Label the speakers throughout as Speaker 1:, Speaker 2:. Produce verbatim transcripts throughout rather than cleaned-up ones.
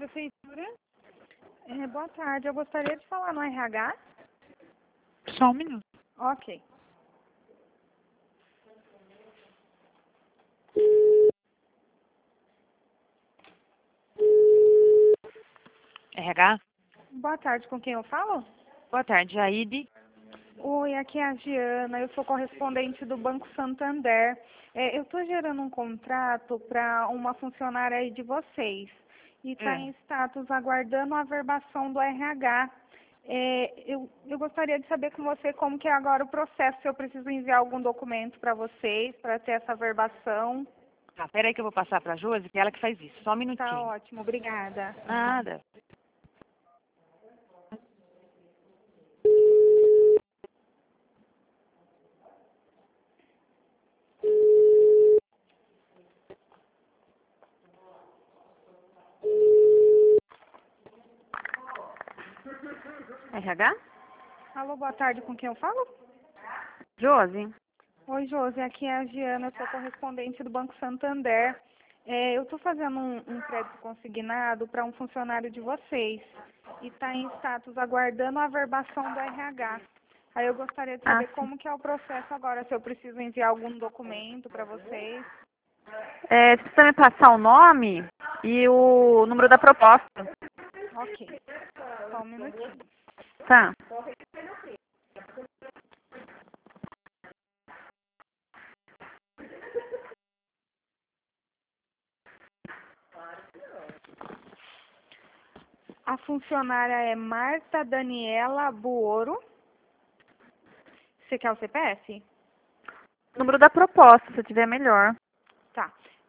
Speaker 1: Prefeitura. É, boa tarde, eu gostaria de falar no R H.
Speaker 2: Só um minuto.
Speaker 1: Ok.
Speaker 2: R H?
Speaker 1: Boa tarde, com quem eu falo?
Speaker 2: Boa tarde, Aide.
Speaker 1: Oi, aqui é a Giana, eu sou correspondente do Banco Santander. É, eu estou gerando um contrato para uma funcionária aí de vocês e está
Speaker 2: É.
Speaker 1: em status aguardando a averbação do R H. É, eu, eu gostaria de saber com você como que é agora o processo, se eu preciso enviar algum documento para vocês, para ter essa averbação.
Speaker 2: Tá, peraí que eu vou passar pra Josi, que é ela que faz isso. Só um
Speaker 1: Tá
Speaker 2: minutinho.
Speaker 1: ótimo, obrigada.
Speaker 2: Nada. R H?
Speaker 1: Alô, boa tarde, com quem eu falo?
Speaker 2: Josi?
Speaker 1: Oi, Josi, aqui é a Giana, eu sou correspondente do Banco Santander. É, eu estou fazendo um, um crédito consignado para um funcionário de vocês e está em status aguardando a averbação do R H. Aí eu gostaria de
Speaker 2: Ah,
Speaker 1: saber
Speaker 2: sim.
Speaker 1: como que é o processo agora, se eu preciso enviar algum documento para vocês.
Speaker 2: É, você precisa me passar o nome e o número da proposta.
Speaker 1: Ok, só um minutinho.
Speaker 2: Tá.
Speaker 1: A funcionária é Marta Daniela Buoro. Você quer o C P F?
Speaker 2: O número da proposta, se tiver melhor.
Speaker 1: Tá.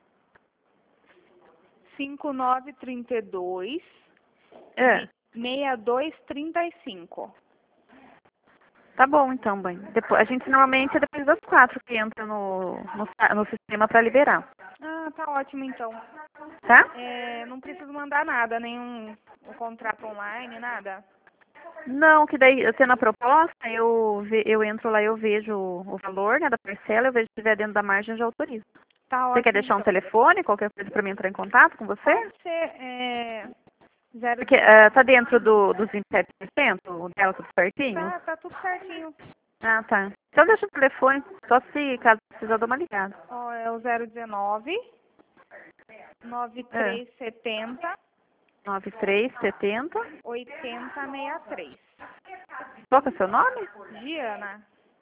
Speaker 1: cinco nove três dois,
Speaker 2: É.
Speaker 1: seis dois três cinco.
Speaker 2: Tá bom, então, bem. Depois, a gente normalmente é depois das quatro que entra no, no, sa- no sistema para liberar.
Speaker 1: Ah, tá ótimo então.
Speaker 2: Tá?
Speaker 1: É, não preciso mandar nada, nenhum um contrato online, nada.
Speaker 2: Não, que daí, eu tendo a proposta, eu, ve- eu entro lá, eu vejo o valor, né, da parcela, eu vejo se estiver dentro da margem, eu já autorizo.
Speaker 1: Tá
Speaker 2: Você quer
Speaker 1: ótimo
Speaker 2: deixar um
Speaker 1: então.
Speaker 2: telefone, qualquer coisa para mim entrar em contato com você?
Speaker 1: Pode ser é, zero
Speaker 2: Porque ah, tá dentro do, dos vinte e sete por cento, o dela tudo certinho?
Speaker 1: Tá, tá tudo certinho.
Speaker 2: Ah, tá. Então deixa o telefone, só se caso precisar eu dou uma ligada.
Speaker 1: Ó, é o zero um nove, nove
Speaker 2: É.
Speaker 1: três sete zero,
Speaker 2: nove três setenta.
Speaker 1: oito zero seis três.
Speaker 2: Qual que é o seu nome?
Speaker 1: Giana.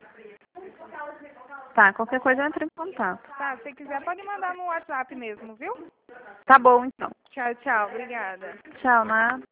Speaker 2: Tá, qualquer coisa eu entro em contato.
Speaker 1: Tá, se quiser pode mandar no WhatsApp mesmo, viu?
Speaker 2: Tá bom, então.
Speaker 1: Tchau, tchau. Obrigada.
Speaker 2: Tchau, nada.